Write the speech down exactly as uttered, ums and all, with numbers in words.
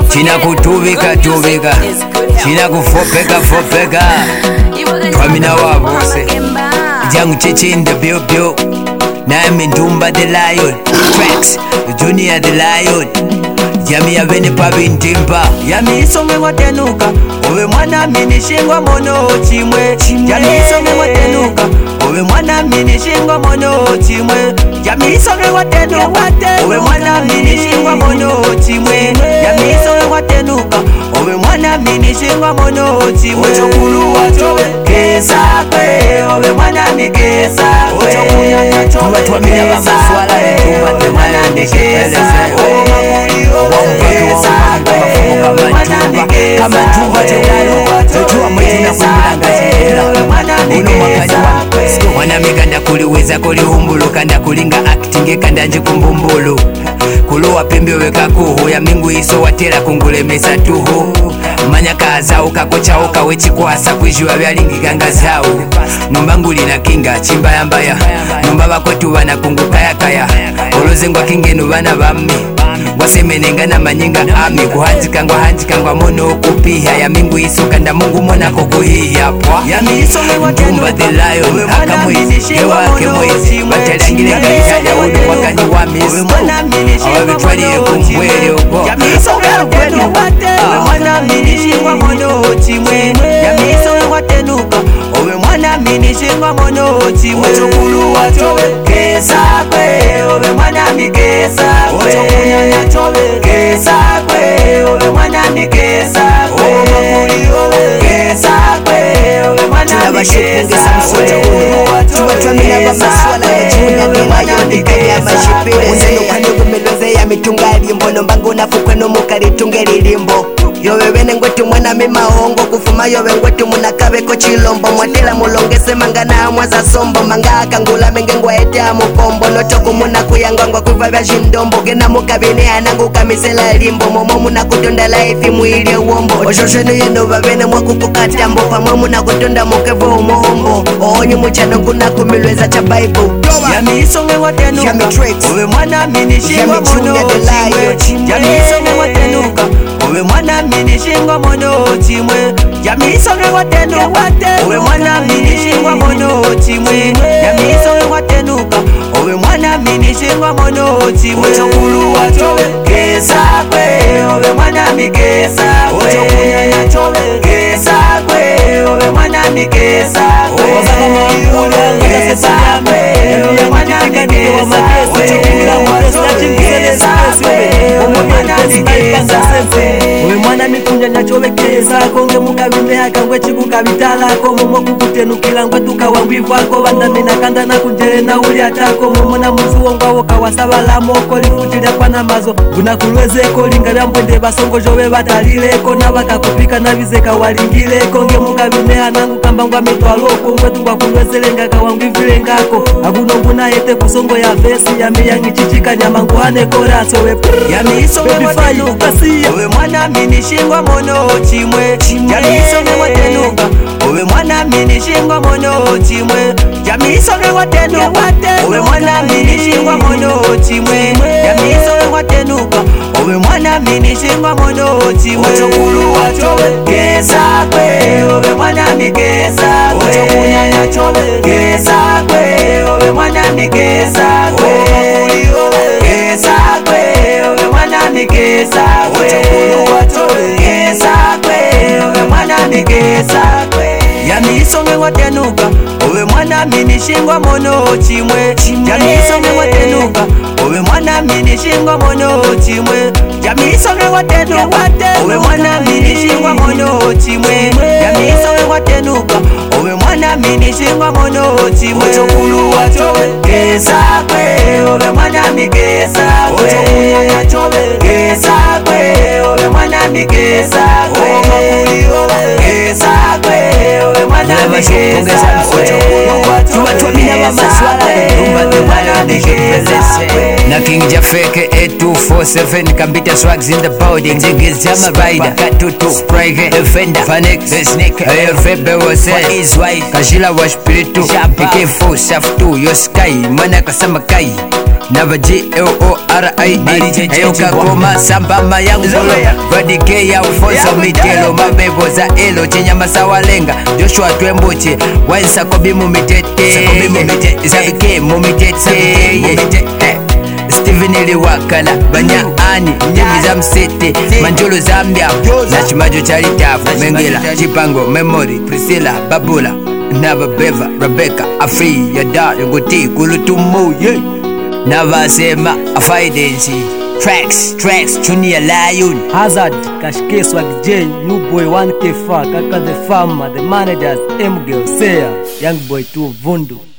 China kutubika tubika, China kufopeka fopeka. Twamina wabose, Jangu Chichi in the bill bill. Nami Ndumba the Lion, Tracks, Junior the Lion. Yami ya veni pabi ndimba. Yami isonge watenuka, owe mwana mini shingwa mono chimwe. Yami isonge watenuka, owe mwana mini shingwa mono chimwe. Yami isonge watenuka, owe mwana mini shingwa mono chimwe. Yami isonge watenuka, owe mwana mini shingwa mono chimwe. Ocho kulu wachowe, kesa kwe, owe mwana mi kesa kwe. Ocho kunyanya chowe, kesa kwe, owe mwana mi kesa kwe. Kesa kwe, owe mwana mi kesa kwe. Mwana miganda kuliweza kulihumbulu kanda kulinga acting kanda njikumbumbulu kuluwa pembe weka kuhu ya mingu iso watera kungulemesa tuhu manya kaza ukakocha uka wechikwasa kwijua byalingi ganga zao nombanguli na kinga chimba yambaya nomba bakotu bana kungukaya kaya olozengwa kingeno bana bammi wasemenenga na manyinga ami kuhanjika ngwa hanjika ngwa mono kupiha ya mingu iso kanda mungu mona kukuhiya pwa ya miso Ndumba the Lion haka mwezi hewa ke mwezi batalangile kaitaja udu wakani wa miso awabitwali kumwele uko ya miso watenuka owe mwana minishingwa mono chimwe ya miso watenuka owe mwana minishingwa mono chimwe ocho kulu wachowe kesa kwe owe mwana mikesa kwe ocho kunyanya chowe kesa kwe owe mwana mikesa kwe owe makuli kesa kwe owe mwana mikesa kwe tuwatwamina bamaswala ya juna nimayondikanya mashipire Unzeno kanyugu meloze ya mitungali mbono mbangu nafukwe no mukari tungeli limbo Yowe wene ngwetu mwana mimahongo kufuma yowe ngwetu munakabeko chilombo Mwatela mulongese mangana mwaza sombo Manga kangula menge ngwa ete amukombo Notoku muna kuyangangwa kuvavya jindombo Gena mukabine anangu kamisela limbo Momo muna kutonda laifi muili uombo Oshoshenu yendo vavene mwakukukatambo Pamwe muna kutonda mukevo umuhombo Oonyi muchano kuna kumilweza cha Bible Yami isonge watenuka Yami Tricks Owe mwana minishingwa mono chimwe Yami isonge watenuka Owe mwana minishingwa mono chimwe Yami isonge watenuka Owe mwana minishingwa mono chimwe Yami isonge watenuka Owe mwana minishingwa mono chimwe Ocho kulu wachowe kesa kwe Owe mwana mikesa kwe Ocho kunyanya chowe kesa kwe Owe mwana mikesa kwe Kesa kwe Owe mwana mikesa kwe Ocho kulu wachowe kesa kwe Owe mwana mikesa kwe Owe mwana mikunyanya chowe kesa konge mukabime hakangwe chikukabitalako Momo kukutenukila ngwe tukawangwivwako Vandamina kanda na kunjere na uli atako Momo na muzuo ngwawo kawasabala moko Lifutilia pana mazo Guna kulwezeko linga vya mpwende basongo jowe batalileko Na bakakupika na vizeka walingileko Nge mukabime hanangu kamba ngwa mitwaloko Ngwe tuwa kulwezelenga kawangwivilengako Aguno nguna ete kusongo ya vesi Yami yangi chichika nyamangu hane koraso we Yami isonge watenuka Owe mwana minishingwa mono chimwe Yami isonge watenuka Owe mwana minishingwa mono chimwe Yami isonge watenuka Owe mwana minishingwa mono chimwe Yami isonge watenuka Owe mwana minishingwa mono chimwe Ocho kulu wachowe kesa kwe Owe mwana mikesa kwe Ocho kunyanya chowe kesa kwe Owe mwana mikesa kwe Kesa kwe Owe mwana mikesa kwe Ocho kulu wachowe kesa kwe Owe mwana mikesa kwe Yami isonge watenuka Owe mwana minishingwa mono chimwe Yami isonge watenuka Owe mwana minishingwa mono chimwe Yami isonge watenuka Owe mwana minishingwa mono chimwe Yami isonge watenuka Owe mwana minishingwa mono chimwe Ocho kulu wachowe kesa kwe Owe mwana mikesa kwe Ocho kunyanya chowe kesa kwe Owe mwana mikesa kwe Kesa kwe Owe mwana mikesa kwe Tuwatwamina bamaswala Ndumba the Lion Na King Jafeke eight two four seven Kambita swags in the building Niggas Jama Rider Katutu Sprite Defender Panic The Snake Ayo Febe wase Is white Kajila wa spiritu P K four Shaft two Yo Sky Mana kasama kai Nava G L O R I D Ayo kakoma samba mayangu bolo Vadike ya ufonso mitelo Mabebo za elo Chenya masawa lenga Joshua Twembuche Wainsa kobi mumitete Zabike mumitete Steven ili wakala Banya ani Njimi za msete Manjolo Zambia Nachimajo charitafu Mengila Chipango Memory Priscilla Babula Nava Beva Rebecca Afri Yada Yunguti Kulutumu yeah. Nava Sema Afaidensi Tracks Tracks Junior Lion Hazard Kashke Swag J New Boy one K F A Kaka the Farmer The Managers M Girl Seya Young Boy two Vundu